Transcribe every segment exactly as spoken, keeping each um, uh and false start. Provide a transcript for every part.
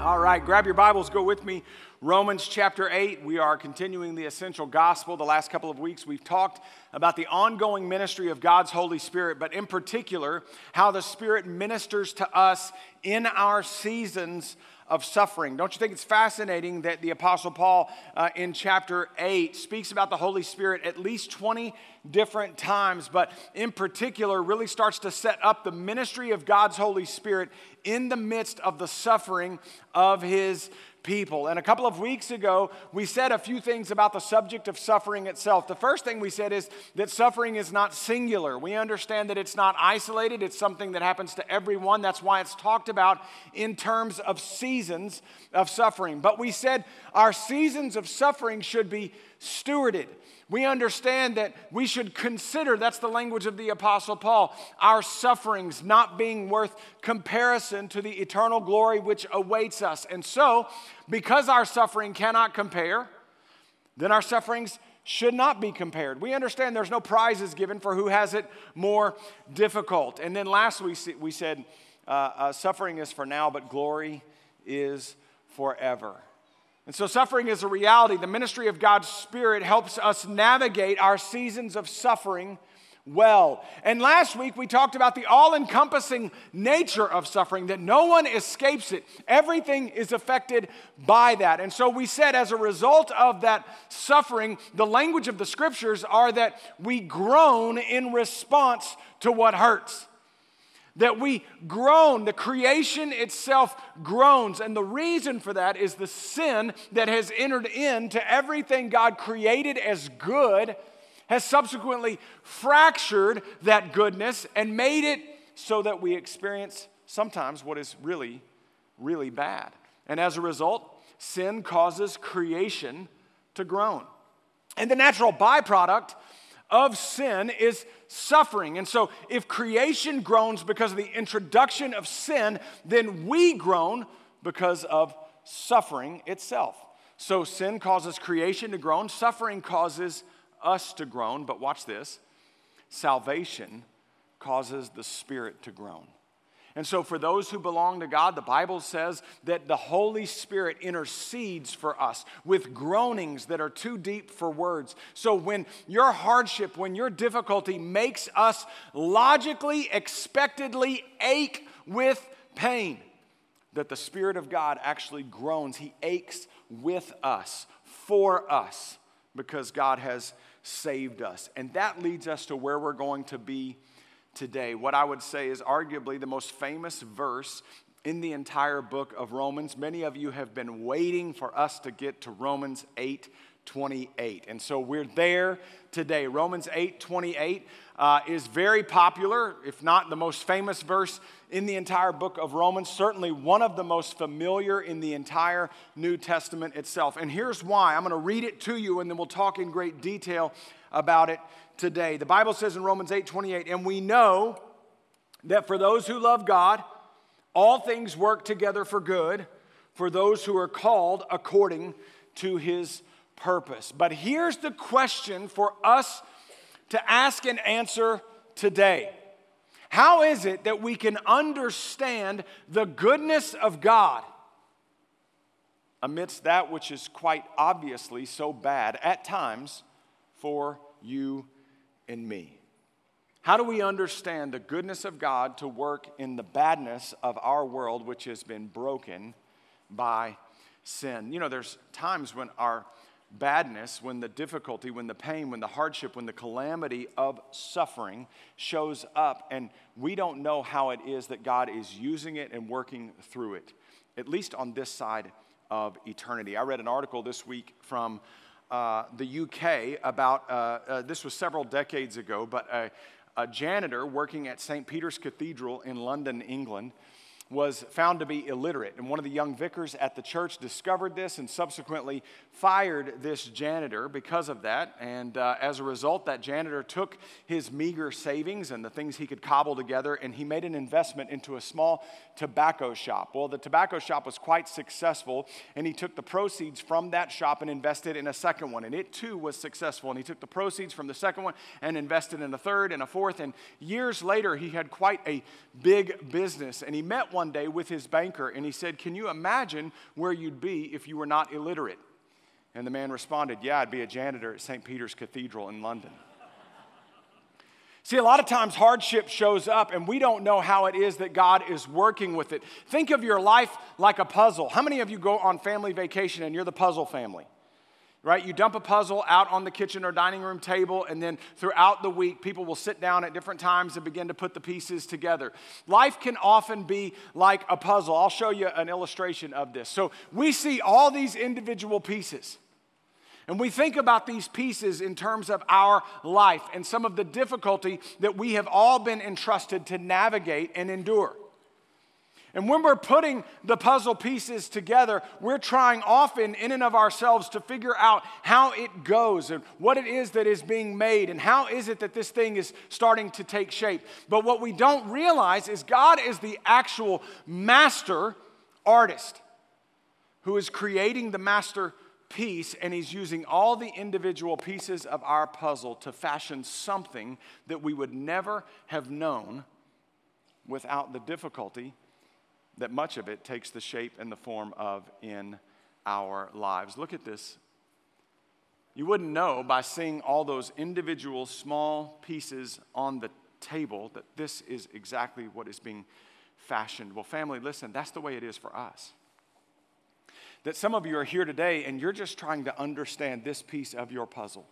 All right, grab your Bibles, go with me. Romans chapter eight, we are continuing the essential gospel. The last couple of weeks we've talked about the ongoing ministry of God's Holy Spirit, but in particular, how the Spirit ministers to us in our seasons of suffering. Don't you think it's fascinating that the Apostle Paul uh, in chapter eight speaks about the Holy Spirit at least twenty different times, but in particular really starts to set up the ministry of God's Holy Spirit in the midst of the suffering of His people. And a couple of weeks ago, we said a few things about the subject of suffering itself. The first thing we said is that suffering is not singular. We understand that it's not isolated. It's something that happens to everyone. That's why it's talked about in terms of seasons of suffering. But we said our seasons of suffering should be stewarded. We understand that we should consider, that's the language of the Apostle Paul, our sufferings not being worth comparison to the eternal glory which awaits us. And so, because our suffering cannot compare, then our sufferings should not be compared. We understand there's no prizes given for who has it more difficult. And then last week we said uh, uh, suffering is for now, but glory is forever. And so suffering is a reality. The ministry of God's Spirit helps us navigate our seasons of suffering well. And last week we talked about the all-encompassing nature of suffering, that no one escapes it. Everything is affected by that. And so we said as a result of that suffering, the language of the Scriptures are that we groan in response to what hurts. That we groan, the creation itself groans. And the reason for that is the sin that has entered into everything God created as good has subsequently fractured that goodness and made it so that we experience sometimes what is really, really bad. And as a result, sin causes creation to groan. And the natural byproduct of sin is suffering. And so if creation groans because of the introduction of sin, then we groan because of suffering itself. So sin causes creation to groan, suffering causes us to groan, but watch this, salvation causes the Spirit to groan. And so for those who belong to God, the Bible says that the Holy Spirit intercedes for us with groanings that are too deep for words. So when your hardship, when your difficulty makes us logically, expectedly ache with pain, that the Spirit of God actually groans. He aches with us, for us, because God has saved us. And that leads us to where we're going to be today. What I would say is arguably the most famous verse in the entire book of Romans. Many of you have been waiting for us to get to Romans eight twenty-eight. And so we're there today. Romans eight twenty-eight uh, is very popular, if not the most famous verse in the entire book of Romans. Certainly one of the most familiar in the entire New Testament itself. And here's why. I'm going to read it to you and then we'll talk in great detail about it today. The Bible says in Romans eight twenty-eight, and we know that for those who love God, all things work together for good, for those who are called according to His purpose. But here's the question for us to ask and answer today. How is it that we can understand the goodness of God amidst that which is quite obviously so bad at times for you and me? How do we understand the goodness of God to work in the badness of our world, which has been broken by sin? You know, there's times when our badness, when the difficulty, when the pain, when the hardship, when the calamity of suffering shows up, and we don't know how it is that God is using it and working through it, at least on this side of eternity. I read an article this week from Uh, the U K about, uh, uh, this was several decades ago, but a, a janitor working at Saint Peter's Cathedral in London, England, was found to be illiterate. And one of the young vicars at the church discovered this and subsequently fired this janitor because of that. And uh, as a result, that janitor took his meager savings and the things he could cobble together, and he made an investment into a small tobacco shop. Well, the tobacco shop was quite successful, and he took the proceeds from that shop and invested in a second one. And it too was successful. And he took the proceeds from the second one and invested in a third and a fourth. And years later, he had quite a big business. And he met one one day with his banker, and he said, "Can you imagine where you'd be if you were not illiterate?" And the man responded, "Yeah, I'd be a janitor at Saint Peter's Cathedral in London." See, a lot of times hardship shows up and we don't know how it is that God is working with it. Think of your life like a puzzle. How many of you go on family vacation and you're the puzzle family? Right? You dump a puzzle out on the kitchen or dining room table, and then throughout the week, people will sit down at different times and begin to put the pieces together. Life can often be like a puzzle. I'll show you an illustration of this. So we see all these individual pieces. And we think about these pieces in terms of our life and some of the difficulty that we have all been entrusted to navigate and endure. And when we're putting the puzzle pieces together, we're trying often in and of ourselves to figure out how it goes and what it is that is being made and how is it that this thing is starting to take shape. But what we don't realize is God is the actual master artist who is creating the master piece, and he's using all the individual pieces of our puzzle to fashion something that we would never have known without the difficulty that much of it takes the shape and the form of in our lives. Look at this. You wouldn't know by seeing all those individual small pieces on the table that this is exactly what is being fashioned. Well, family, listen, that's the way it is for us. That some of you are here today and you're just trying to understand this piece of your puzzle.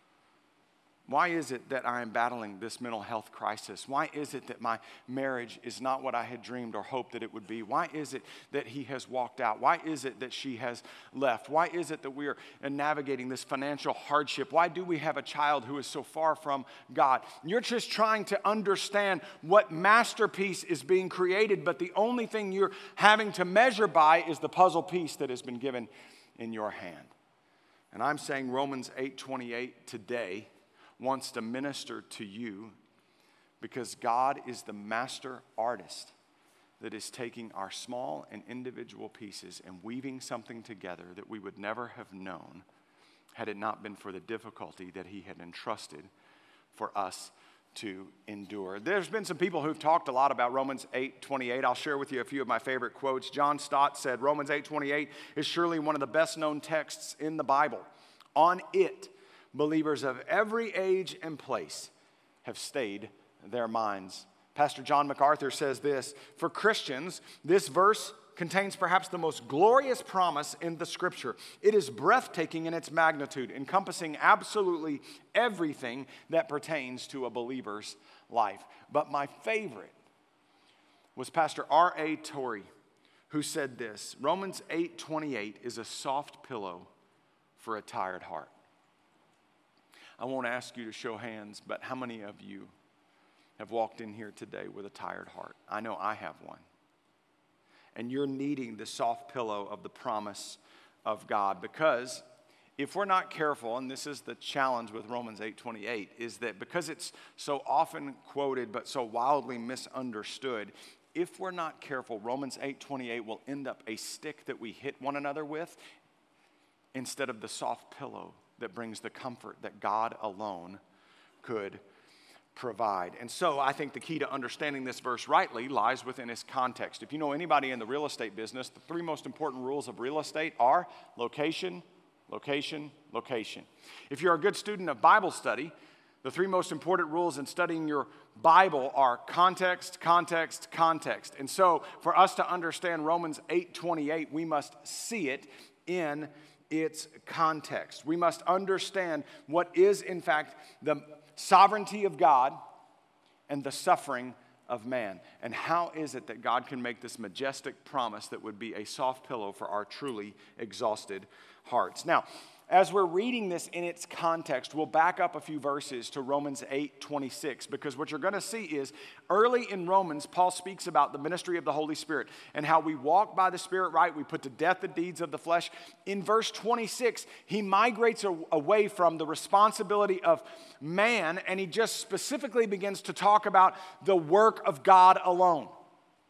Why is it that I am battling this mental health crisis? Why is it that my marriage is not what I had dreamed or hoped that it would be? Why is it that he has walked out? Why is it that she has left? Why is it that we are navigating this financial hardship? Why do we have a child who is so far from God? You're just trying to understand what masterpiece is being created, but the only thing you're having to measure by is the puzzle piece that has been given in your hand. And I'm saying Romans eight twenty-eight today wants to minister to you because God is the master artist that is taking our small and individual pieces and weaving something together that we would never have known had it not been for the difficulty that he had entrusted for us to endure. There's been some people who've talked a lot about Romans eight twenty-eight. I'll share with you a few of my favorite quotes. John Stott said, "Romans eight twenty-eight is surely one of the best known texts in the Bible. On it, believers of every age and place have stayed their minds." Pastor John MacArthur says this, "For Christians, this verse contains perhaps the most glorious promise in the Scripture. It is breathtaking in its magnitude, encompassing absolutely everything that pertains to a believer's life." But my favorite was Pastor R A Torrey, who said this, "Romans eight twenty-eight is a soft pillow for a tired heart." I won't ask you to show hands, but how many of you have walked in here today with a tired heart? I know I have one. And you're needing the soft pillow of the promise of God, because if we're not careful, and this is the challenge with Romans eight twenty-eight, is that because it's so often quoted but so wildly misunderstood, if we're not careful, Romans eight twenty-eight will end up a stick that we hit one another with instead of the soft pillow that brings the comfort that God alone could provide. And so I think the key to understanding this verse rightly lies within its context. If you know anybody in the real estate business, the three most important rules of real estate are location, location, location. If you're a good student of Bible study, the three most important rules in studying your Bible are context, context, context. And so for us to understand Romans eight twenty-eight, we must see it in its context. We must understand what is, in fact, the sovereignty of God and the suffering of man. And how is it that God can make this majestic promise that would be a soft pillow for our truly exhausted hearts? Now, as we're reading this in its context, we'll back up a few verses to Romans eight twenty-six, because what you're going to see is early in Romans, Paul speaks about the ministry of the Holy Spirit and how we walk by the Spirit, right? We put to death the deeds of the flesh. In verse twenty-six, he migrates away from the responsibility of man, and he just specifically begins to talk about the work of God alone.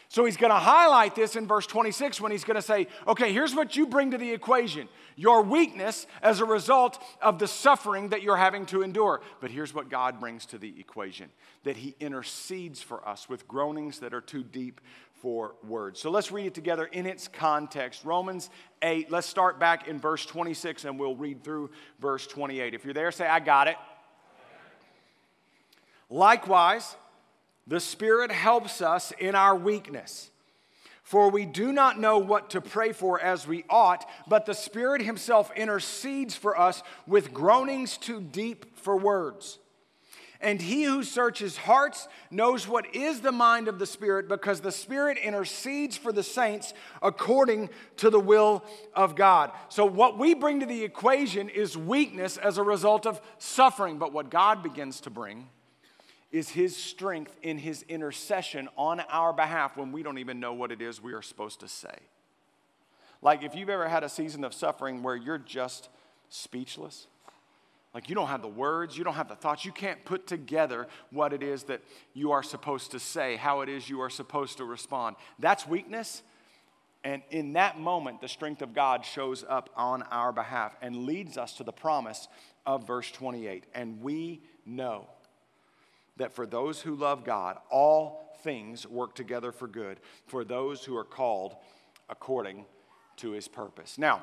So he's going to highlight this in verse twenty-six when he's going to say, okay, here's what you bring to the equation. Your weakness as a result of the suffering that you're having to endure. But here's what God brings to the equation, that he intercedes for us with groanings that are too deep for words. So let's read it together in its context. Romans eight, let's start back in verse twenty-six and we'll read through verse twenty-eight. If you're there, say, I got it. Likewise, the Spirit helps us in our weakness. For we do not know what to pray for as we ought, but the Spirit himself intercedes for us with groanings too deep for words. And he who searches hearts knows what is the mind of the Spirit, because the Spirit intercedes for the saints according to the will of God. So what we bring to the equation is weakness as a result of suffering. But what God begins to bring is his strength in his intercession on our behalf when we don't even know what it is we are supposed to say. Like if you've ever had a season of suffering where you're just speechless, like you don't have the words, you don't have the thoughts, you can't put together what it is that you are supposed to say, how it is you are supposed to respond. That's weakness. And in that moment, the strength of God shows up on our behalf and leads us to the promise of verse twenty-eight. And we know that for those who love God, all things work together for good, for those who are called according to his purpose. Now,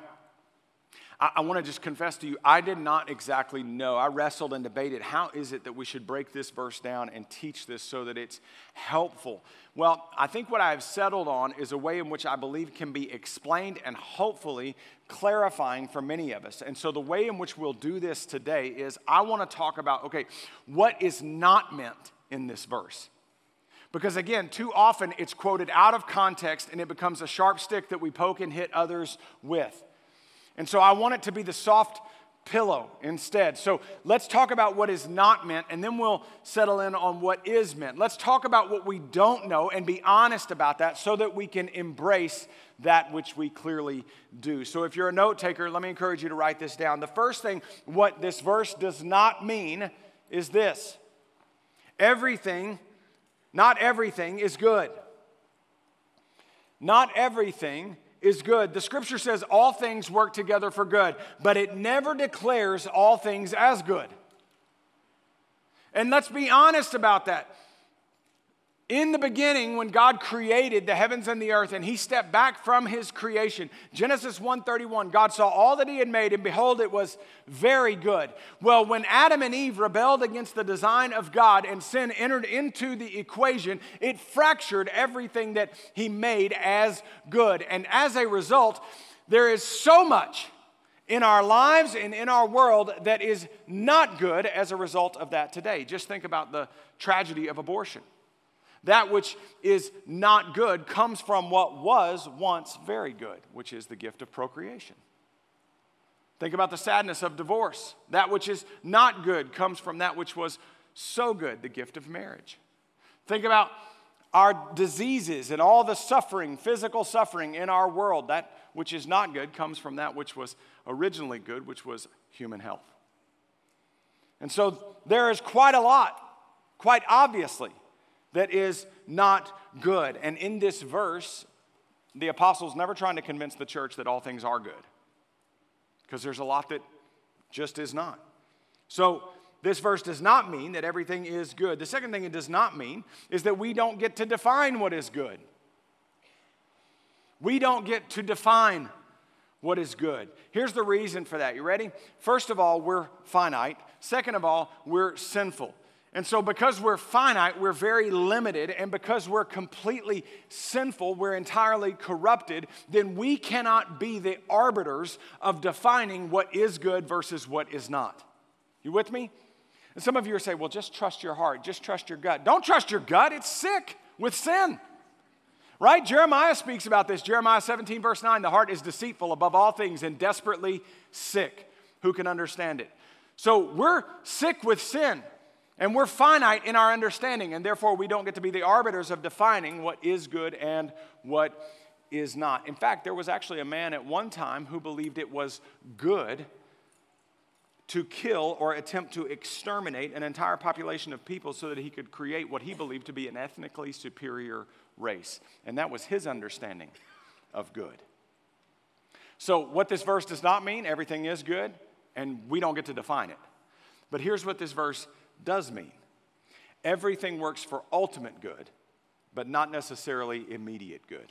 I, I want to just confess to you, I did not exactly know. I wrestled and debated, how is it that we should break this verse down and teach this so that it's helpful? Well, I think what I've settled on is a way in which I believe can be explained and hopefully clarifying for many of us. And so the way in which we'll do this today is I want to talk about, okay, what is not meant in this verse? Because again, too often it's quoted out of context and it becomes a sharp stick that we poke and hit others with. And so I want it to be the soft pillow instead. So let's talk about what is not meant, and then we'll settle in on what is meant. Let's talk about what we don't know and be honest about that so that we can embrace that which we clearly do. So if you're a note taker, let me encourage you to write this down. The first thing, what this verse does not mean is this: everything, not everything is good. Not everything is good. The scripture says all things work together for good, but it never declares all things as good. And let's be honest about that. In the beginning, when God created the heavens and the earth, and he stepped back from his creation, Genesis one thirty-one, God saw all that he had made, and behold, it was very good. Well, when Adam and Eve rebelled against the design of God and sin entered into the equation, it fractured everything that he made as good. And as a result, there is so much in our lives and in our world that is not good as a result of that today. Just think about the tragedy of abortion. That which is not good comes from what was once very good, which is the gift of procreation. Think about the sadness of divorce. That which is not good comes from that which was so good, the gift of marriage. Think about our diseases and all the suffering, physical suffering in our world. That which is not good comes from that which was originally good, which was human health. And so there is quite a lot, quite obviously, that is not good. And in this verse, the apostle's never trying to convince the church that all things are good, because there's a lot that just is not. So this verse does not mean that everything is good. The second thing it does not mean is that we don't get to define what is good. We don't get to define what is good. Here's the reason for that. You ready? First of all, we're finite. Second of all, we're sinful. And so because we're finite, we're very limited, and because we're completely sinful, we're entirely corrupted, then we cannot be the arbiters of defining what is good versus what is not. You with me? And some of you are saying, well, just trust your heart, just trust your gut. Don't trust your gut, it's sick with sin. Right? Jeremiah speaks about this. Jeremiah seventeen, verse nine, the heart is deceitful above all things and desperately sick. Who can understand it? So we're sick with sin. And we're finite in our understanding, and therefore we don't get to be the arbiters of defining what is good and what is not. In fact, there was actually a man at one time who believed it was good to kill or attempt to exterminate an entire population of people so that he could create what he believed to be an ethnically superior race. And that was his understanding of good. So what this verse does not mean, everything is good, and we don't get to define it. But here's what this verse does mean. Everything works for ultimate good, but not necessarily immediate good.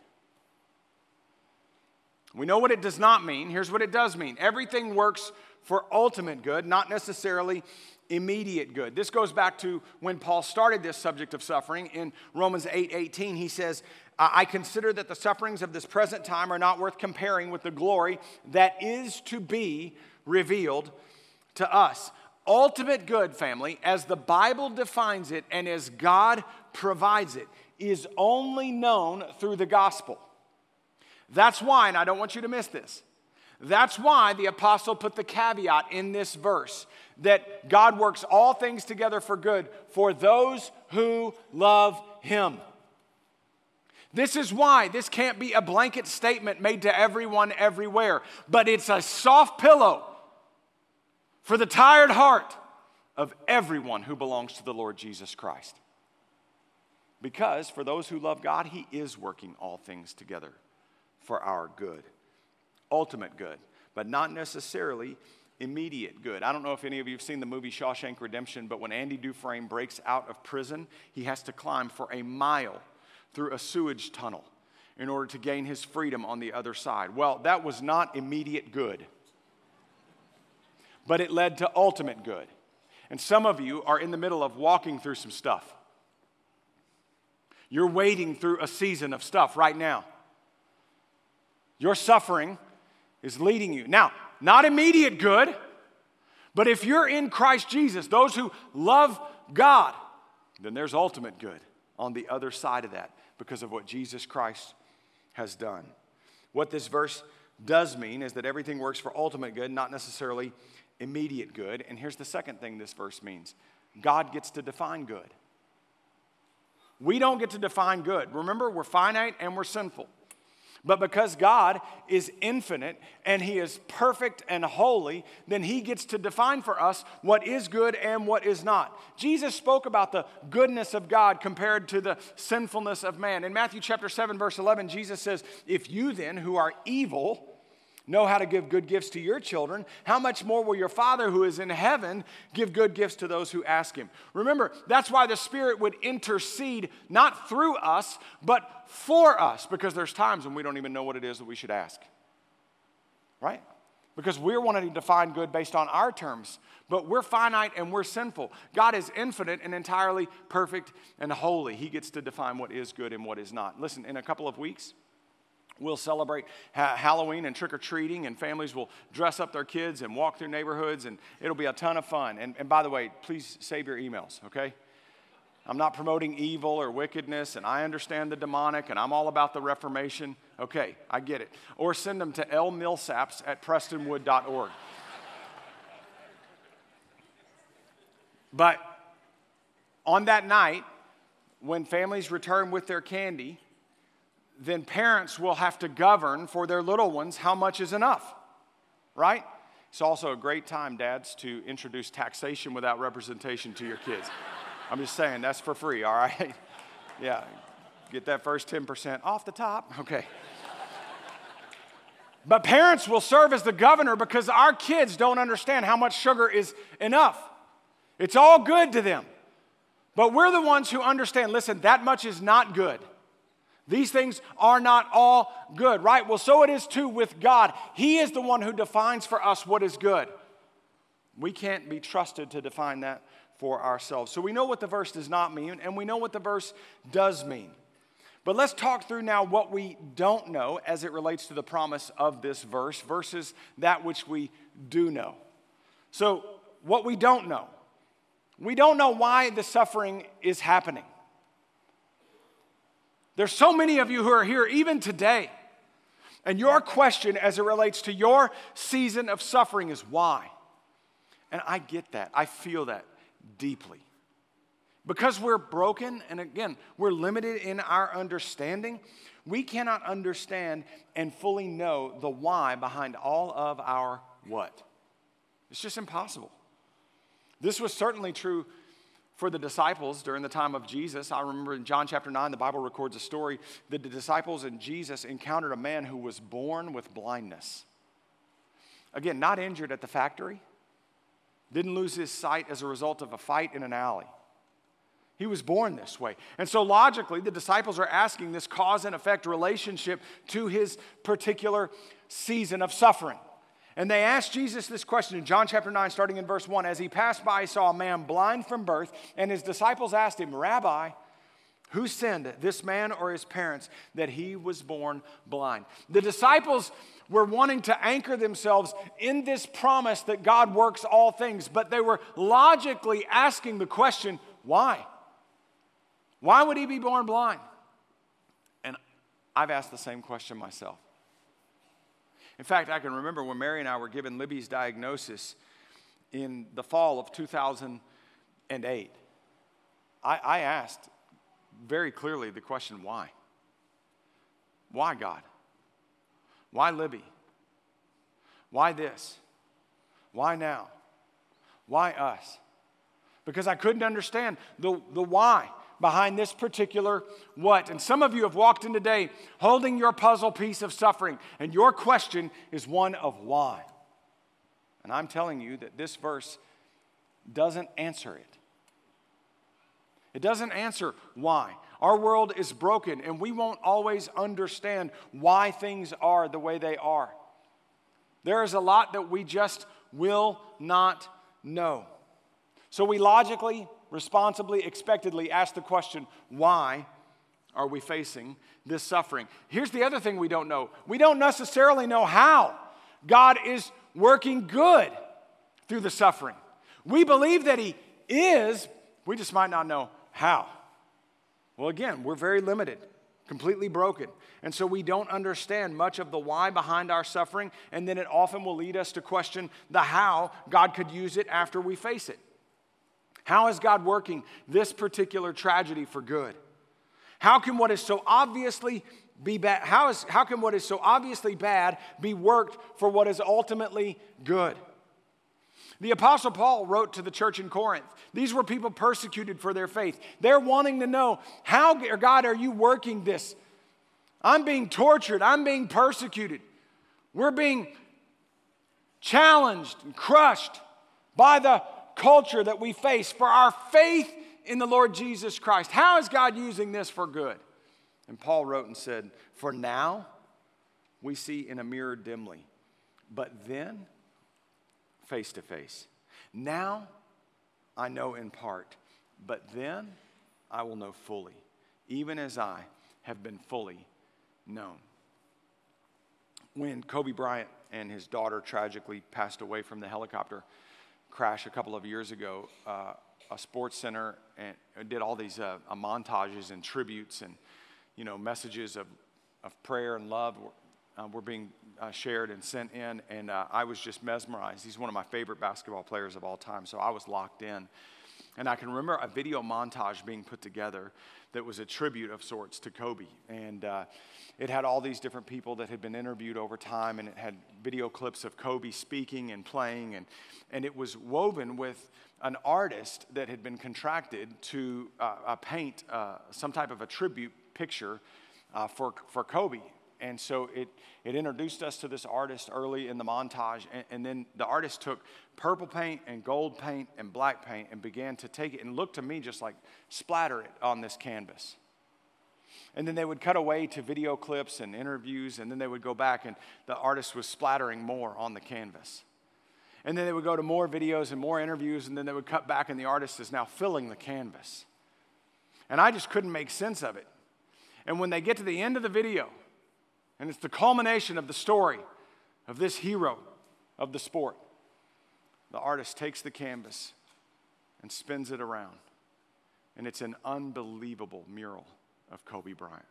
We know what it does not mean. Here's what it does mean. Everything works for ultimate good, not necessarily immediate good. This goes back to when Paul started this subject of suffering. In Romans eight eighteen, he says, I consider that the sufferings of this present time are not worth comparing with the glory that is to be revealed to us. Ultimate good, family, as the Bible defines it and as God provides it, is only known through the gospel. That's why, and I don't want you to miss this, that's why the apostle put the caveat in this verse that God works all things together for good for those who love him. This is why this can't be a blanket statement made to everyone everywhere, but it's a soft pillow for the tired heart of everyone who belongs to the Lord Jesus Christ. Because for those who love God, he is working all things together for our good. Ultimate good, but not necessarily immediate good. I don't know if any of you have seen the movie Shawshank Redemption, but when Andy Dufresne breaks out of prison, he has to climb for a mile through a sewage tunnel in order to gain his freedom on the other side. Well, that was not immediate good, but it led to ultimate good. And some of you are in the middle of walking through some stuff. You're wading through a season of stuff right now. Your suffering is leading you. Now, not immediate good, but if you're in Christ Jesus, those who love God, then there's ultimate good on the other side of that because of what Jesus Christ has done. What this verse does mean is that everything works for ultimate good, not necessarily immediate good. And here's the second thing this verse means. God gets to define good. We don't get to define good. Remember, we're finite and we're sinful. But because God is infinite and he is perfect and holy, then he gets to define for us what is good and what is not. Jesus spoke about the goodness of God compared to the sinfulness of man. In Matthew chapter seven, verse eleven, Jesus says, if you then, who are evil, know how to give good gifts to your children, how much more will your Father who is in heaven give good gifts to those who ask him? Remember, that's why the Spirit would intercede not through us, but for us, because there's times when we don't even know what it is that we should ask. Right? Because we're wanting to define good based on our terms, but we're finite and we're sinful. God is infinite and entirely perfect and holy. He gets to define what is good and what is not. Listen, in a couple of weeks, we'll celebrate ha- Halloween and trick-or-treating, and families will dress up their kids and walk through neighborhoods, and it'll be a ton of fun. And, and by the way, please save your emails, okay? I'm not promoting evil or wickedness, and I understand the demonic, and I'm all about the Reformation. Okay, I get it. Or send them to lmillsaps at prestonwood dot org. But on that night, when families return with their candy, then parents will have to govern for their little ones how much is enough, right? It's also a great time, dads, to introduce taxation without representation to your kids. I'm just saying, that's for free, all right? Yeah, get that first ten percent off the top, okay. But parents will serve as the governor because our kids don't understand how much sugar is enough. It's all good to them. But we're the ones who understand, listen, that much is not good. These things are not all good, right? Well, so it is too with God. He is the one who defines for us what is good. We can't be trusted to define that for ourselves. So we know what the verse does not mean, and we know what the verse does mean. But let's talk through now what we don't know as it relates to the promise of this verse versus that which we do know. So what we don't know. We don't know why the suffering is happening. There's so many of you who are here even today, and your question as it relates to your season of suffering is why? And I get that. I feel that deeply. Because we're broken, and again, we're limited in our understanding, we cannot understand and fully know the why behind all of our what. It's just impossible. This was certainly true for the disciples during the time of Jesus. I remember in John chapter nine, the Bible records a story that the disciples and Jesus encountered a man who was born with blindness. Again, not injured at the factory. Didn't lose his sight as a result of a fight in an alley. He was born this way. And so logically, the disciples are asking this cause and effect relationship to his particular season of suffering. And they asked Jesus this question in John chapter nine, starting in verse one. As he passed by, he saw a man blind from birth, and his disciples asked him, Rabbi, who sinned, this man or his parents, that he was born blind? The disciples were wanting to anchor themselves in this promise that God works all things, but they were logically asking the question, why? Why would he be born blind? And I've asked the same question myself. In fact, I can remember when Mary and I were given Libby's diagnosis in the fall of two thousand eight. I, I asked very clearly the question, why? Why, God? Why Libby? Why this? Why now? Why us? Because I couldn't understand the, the why behind this particular what. And some of you have walked in today holding your puzzle piece of suffering, and your question is one of why. And I'm telling you that this verse doesn't answer it. It doesn't answer why. Our world is broken, and we won't always understand why things are the way they are. There is a lot that we just will not know. So we logically, responsibly, expectedly ask the question, why are we facing this suffering? Here's the other thing we don't know. We don't necessarily know how God is working good through the suffering. We believe that he is, we just might not know how. Well, again, we're very limited, completely broken. And so we don't understand much of the why behind our suffering, and then it often will lead us to question the how God could use it after we face it. How is God working this particular tragedy for good? How can what is so obviously be bad? How is how can what is so obviously bad be worked for what is ultimately good? The Apostle Paul wrote to the church in Corinth. These were people persecuted for their faith. They're wanting to know, how, God, are you working this? I'm being tortured. I'm being persecuted. We're being challenged and crushed by the culture that we face for our faith in the Lord Jesus Christ. How is God using this for good? And Paul wrote and said, for now we see in a mirror dimly, but then face to face. Now I know in part, but then I will know fully, even as I have been fully known. When Kobe Bryant and his daughter tragically passed away from the helicopter crash a couple of years ago, uh, a sports center and did all these uh, uh, montages and tributes and, you know, messages of, of prayer and love were, uh, were being uh, shared and sent in, and uh, I was just mesmerized. He's one of my favorite basketball players of all time, so I was locked in. And I can remember a video montage being put together that was a tribute of sorts to Kobe. And uh, it had all these different people that had been interviewed over time, and it had video clips of Kobe speaking and playing. And, and it was woven with an artist that had been contracted to uh, uh, paint uh, some type of a tribute picture uh, for, for Kobe. And so it, it introduced us to this artist early in the montage, and, and then the artist took purple paint and gold paint and black paint and began to take it and look to me just like splatter it on this canvas. And then they would cut away to video clips and interviews, and then they would go back and the artist was splattering more on the canvas. And then they would go to more videos and more interviews, and then they would cut back and the artist is now filling the canvas. And I just couldn't make sense of it. And when they get to the end of the video, and it's the culmination of the story of this hero of the sport, the artist takes the canvas and spins it around. And it's an unbelievable mural of Kobe Bryant.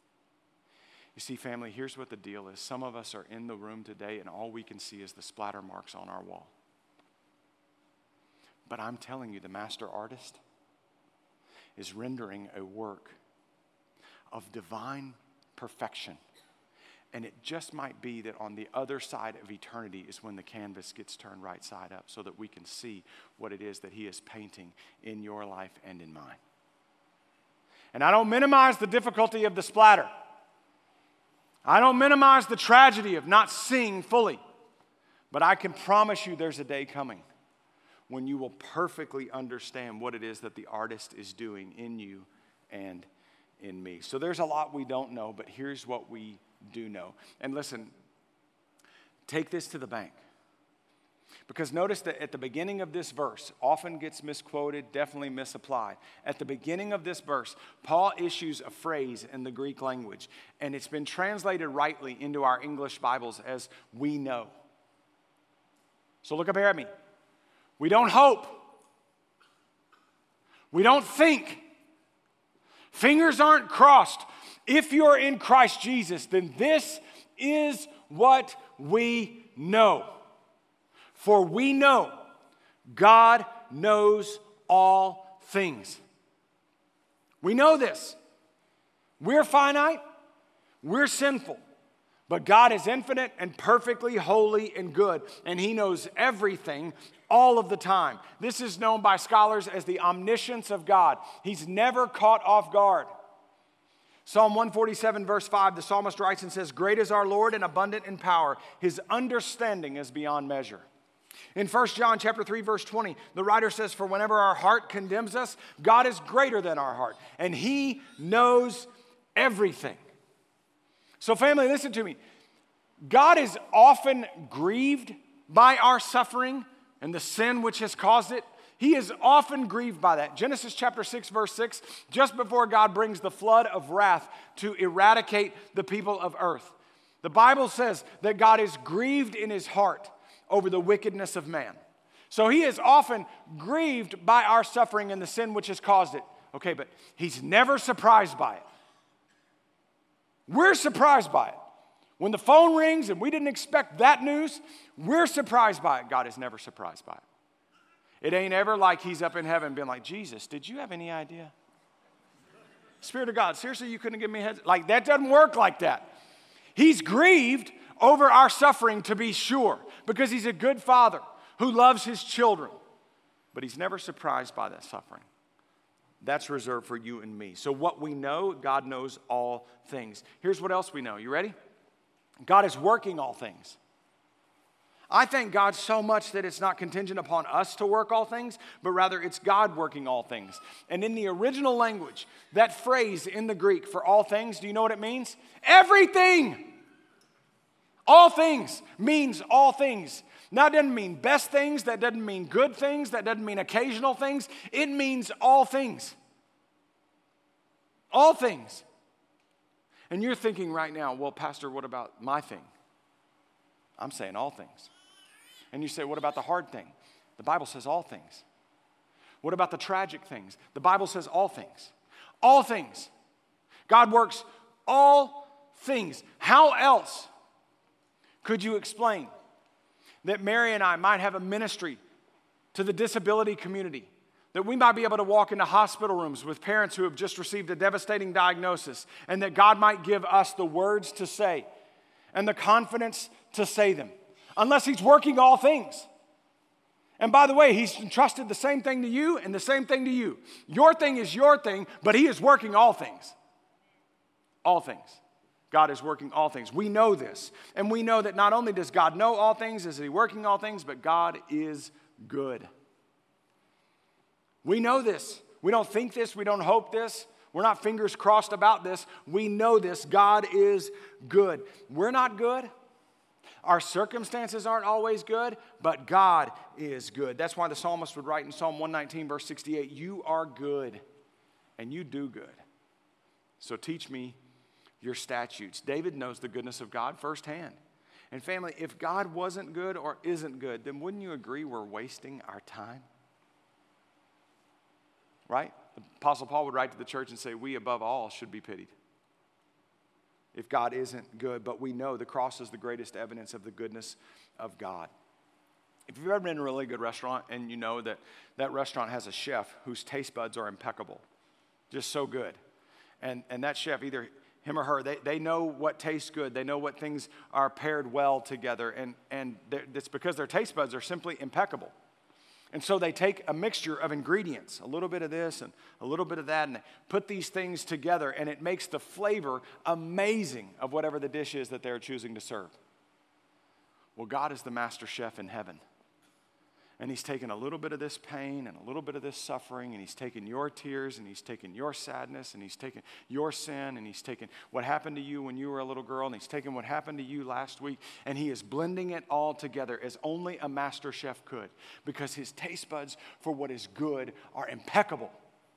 You see, family, here's what the deal is. Some of us are in the room today, and all we can see is the splatter marks on our wall. But I'm telling you, the master artist is rendering a work of divine perfection And it just might be that on the other side of eternity is when the canvas gets turned right side up so that we can see what it is that he is painting in your life and in mine. And I don't minimize the difficulty of the splatter. I don't minimize the tragedy of not seeing fully. But I can promise you there's a day coming when you will perfectly understand what it is that the artist is doing in you and in me. So there's a lot we don't know, but here's what we do know. And listen, take this to the bank. Because notice that at the beginning of this verse, often gets misquoted, definitely misapplied. At the beginning of this verse, Paul issues a phrase in the Greek language, and it's been translated rightly into our English Bibles as "we know." So look up here at me. We don't hope. We don't think. Fingers aren't crossed. If you're in Christ Jesus, then this is what we know. For we know God knows all things. We know this. We're finite. We're sinful. But God is infinite and perfectly holy and good. And he knows everything all of the time. This is known by scholars as the omniscience of God. He's never caught off guard. Psalm one forty-seven verse five, the psalmist writes and says, "Great is our Lord and abundant in power. His understanding is beyond measure." In First John chapter three, verse twenty, the writer says, "For whenever our heart condemns us, God is greater than our heart, and he knows everything." So family, listen to me. God is often grieved by our suffering and the sin which has caused it. He is often grieved by that. Genesis chapter six, verse six, just before God brings the flood of wrath to eradicate the people of earth, the Bible says that God is grieved in his heart over the wickedness of man. So he is often grieved by our suffering and the sin which has caused it. Okay, but he's never surprised by it. We're surprised by it. When the phone rings and we didn't expect that news, we're surprised by it. God is never surprised by it. It ain't ever like he's up in heaven being like, "Jesus, did you have any idea? Spirit of God, seriously, you couldn't give me a heads?" Like, that doesn't work like that. He's grieved over our suffering, to be sure, because he's a good father who loves his children. But he's never surprised by that suffering. That's reserved for you and me. So what we know, God knows all things. Here's what else we know. You ready? God is working all things. I thank God so much that it's not contingent upon us to work all things, but rather it's God working all things. And in the original language, that phrase in the Greek for all things, do you know what it means? Everything. All things means all things. Now, it doesn't mean best things. That doesn't mean good things. That doesn't mean occasional things. It means all things. All things. And you're thinking right now, well, Pastor, what about my thing? I'm saying all things. And you say, what about the hard thing? The Bible says all things. What about the tragic things? The Bible says all things. All things. God works all things. How else could you explain that Mary and I might have a ministry to the disability community? That we might be able to walk into hospital rooms with parents who have just received a devastating diagnosis, and that God might give us the words to say and the confidence to say them, unless he's working all things. And by the way, he's entrusted the same thing to you and the same thing to you. Your thing is your thing, but he is working all things. All things. God is working all things. We know this. And we know that not only does God know all things, is he working all things, but God is good. We know this. We don't think this. We don't hope this. We're not fingers crossed about this. We know this. God is good. We're not good. Our circumstances aren't always good, but God is good. That's why the psalmist would write in Psalm one nineteen, verse sixty-eight, "You are good, and you do good. So teach me your statutes." David knows the goodness of God firsthand. And family, if God wasn't good or isn't good, then wouldn't you agree we're wasting our time? Right? The Apostle Paul would write to the church and say, we above all should be pitied if God isn't good. But we know the cross is the greatest evidence of the goodness of God. If you've ever been in a really good restaurant and you know that that restaurant has a chef whose taste buds are impeccable, just so good, and, and that chef, either him or her. They, they know what tastes good. They know what things are paired well together. And, and it's because their taste buds are simply impeccable. And so they take a mixture of ingredients, a little bit of this and a little bit of that, and they put these things together, and it makes the flavor amazing of whatever the dish is that they're choosing to serve. Well, God is the master chef in heaven. And he's taken a little bit of this pain and a little bit of this suffering, and he's taken your tears, and he's taken your sadness, and he's taken your sin, and he's taken what happened to you when you were a little girl, and he's taken what happened to you last week, and he is blending it all together as only a master chef could, because his taste buds for what is good are impeccable.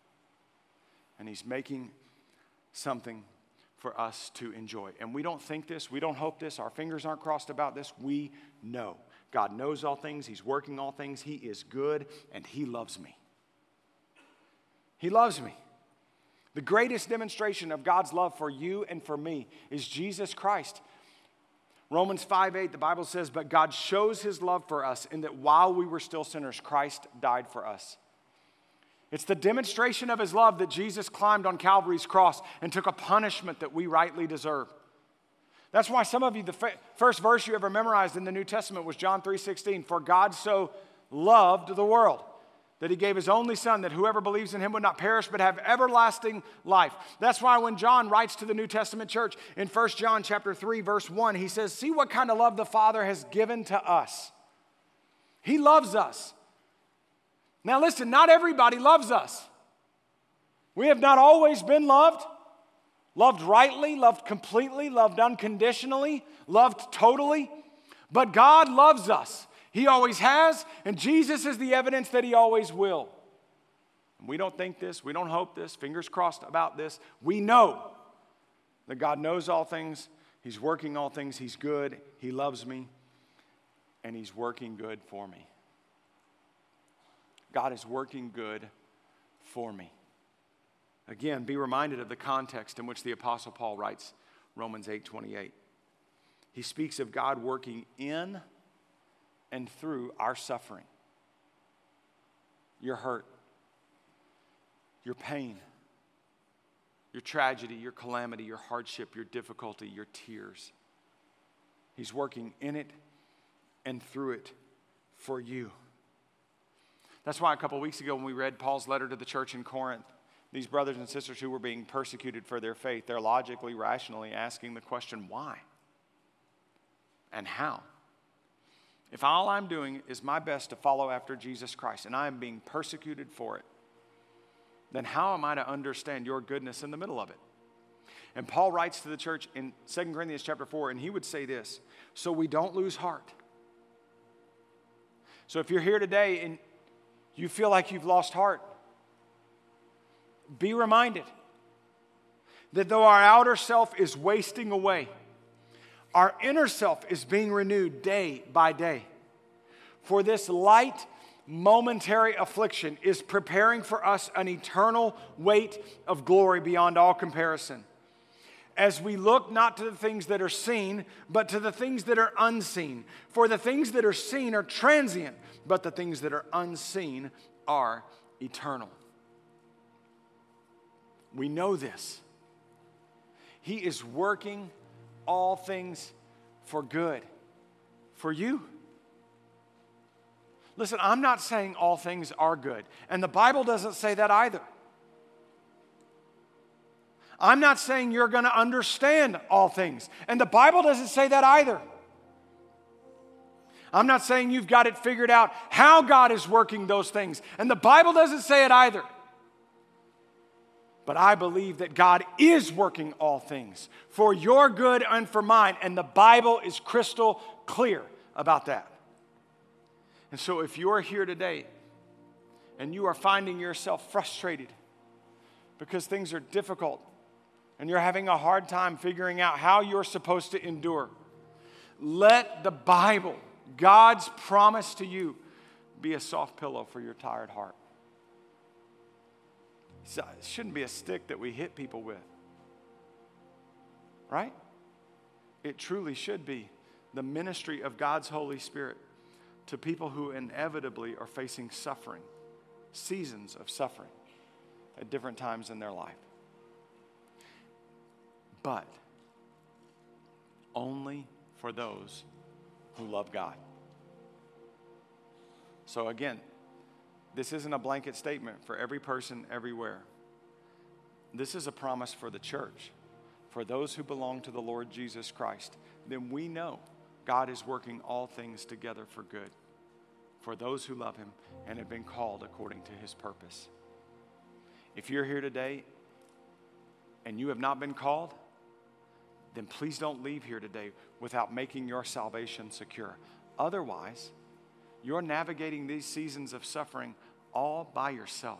And he's making something for us to enjoy. And we don't think this, we don't hope this, our fingers aren't crossed about this, we know. God knows all things. He's working all things. He is good, and he loves me. He loves me. The greatest demonstration of God's love for you and for me is Jesus Christ. Romans five eight, the Bible says, "But God shows his love for us in that while we were still sinners, Christ died for us." It's the demonstration of his love that Jesus climbed on Calvary's cross and took a punishment that we rightly deserve. That's why some of you, the f- first verse you ever memorized in the New Testament was John three sixteen. "For God so loved the world that he gave his only son, that whoever believes in him would not perish but have everlasting life." That's why when John writes to the New Testament church in First John chapter three, verse one, he says, "See what kind of love the Father has given to us." He loves us. Now listen, not everybody loves us. We have not always been loved. Loved rightly, loved completely, loved unconditionally, loved totally. But God loves us. He always has, and Jesus is the evidence that he always will. And we don't think this, we don't hope this, fingers crossed about this. We know that God knows all things, he's working all things, he's good, he loves me, and he's working good for me. God is working good for me. Again, be reminded of the context in which the Apostle Paul writes Romans eight twenty-eight. He speaks of God working in and through our suffering, your hurt, your pain, your tragedy, your calamity, your hardship, your difficulty, your tears. He's working in it and through it for you. That's why a couple weeks ago when we read Paul's letter to the church in Corinth, these brothers and sisters who were being persecuted for their faith, they're logically, rationally asking the question, why? And how? If all I'm doing is my best to follow after Jesus Christ and I am being persecuted for it, then how am I to understand your goodness in the middle of it? And Paul writes to the church in Second Corinthians chapter four, and he would say this, "So we don't lose heart." So if you're here today and you feel like you've lost heart, be reminded that though our outer self is wasting away, our inner self is being renewed day by day. For this light, momentary affliction is preparing for us an eternal weight of glory beyond all comparison. As we look not to the things that are seen, but to the things that are unseen. For the things that are seen are transient, but the things that are unseen are eternal. We know this. He is working all things for good for you. Listen, I'm not saying all things are good, and the Bible doesn't say that either. I'm not saying you're going to understand all things, and the Bible doesn't say that either. I'm not saying you've got it figured out how God is working those things, and the Bible doesn't say it either. But I believe that God is working all things for your good and for mine, and the Bible is crystal clear about that. And so if you're here today and you are finding yourself frustrated because things are difficult and you're having a hard time figuring out how you're supposed to endure, let the Bible, God's promise to you, be a soft pillow for your tired heart. It shouldn't be a stick that we hit people with, right? It truly should be the ministry of God's Holy Spirit to people who inevitably are facing suffering, seasons of suffering at different times in their life. but only for those who love God. So again, this isn't a blanket statement for every person everywhere. This is a promise for the church, for those who belong to the Lord Jesus Christ. Then we know God is working all things together for good, for those who love him and have been called according to his purpose. If you're here today and you have not been called, then please don't leave here today without making your salvation secure. Otherwise, you're navigating these seasons of suffering all by yourself.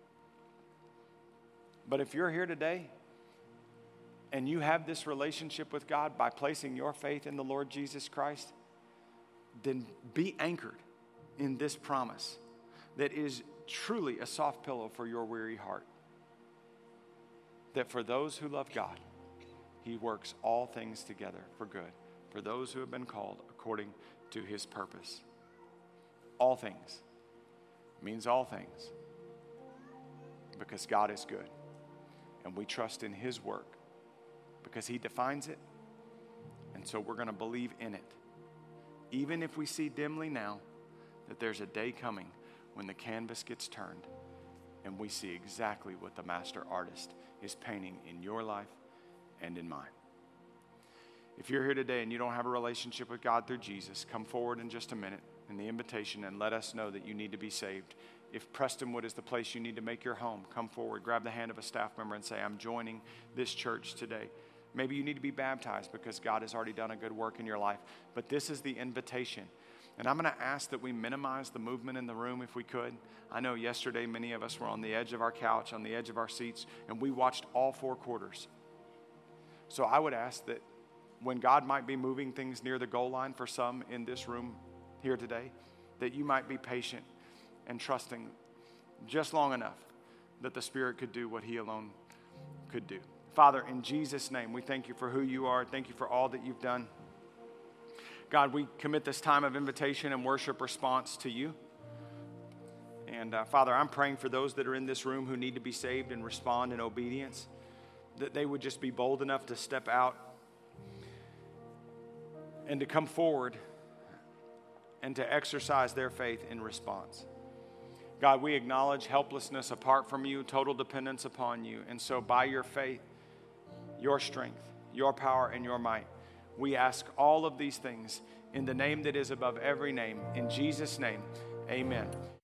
But if you're here today and you have this relationship with God by placing your faith in the Lord Jesus Christ, then be anchored in this promise that is truly a soft pillow for your weary heart. That for those who love God, he works all things together for good, for those who have been called according to his purpose. All things means all things, because God is good, and we trust in his work because he defines it, and so we're going to believe in it. Even if we see dimly now that there's a day coming when the canvas gets turned and we see exactly what the master artist is painting in your life and in mine. If you're here today and you don't have a relationship with God through Jesus, come forward in just a minute in the invitation and let us know that you need to be saved. If Prestonwood is the place you need to make your home, come forward, grab the hand of a staff member and say, I'm joining this church today. Maybe you need to be baptized because God has already done a good work in your life. But this is the invitation. And I'm going to ask that we minimize the movement in the room if we could. I know yesterday many of us were on the edge of our couch, on the edge of our seats, and we watched all four quarters. So I would ask that when God might be moving things near the goal line for some in this room here today, that you might be patient and trusting just long enough that the Spirit could do what he alone could do. Father, in Jesus' name, we thank you for who you are. Thank you for all that you've done. God, we commit this time of invitation and worship response to you. And uh, Father, I'm praying for those that are in this room who need to be saved and respond in obedience, that they would just be bold enough to step out and to come forward and to exercise their faith in response. God, we acknowledge helplessness apart from you, total dependence upon you. And so by your faith, your strength, your power, and your might, we ask all of these things in the name that is above every name. In Jesus' name, amen.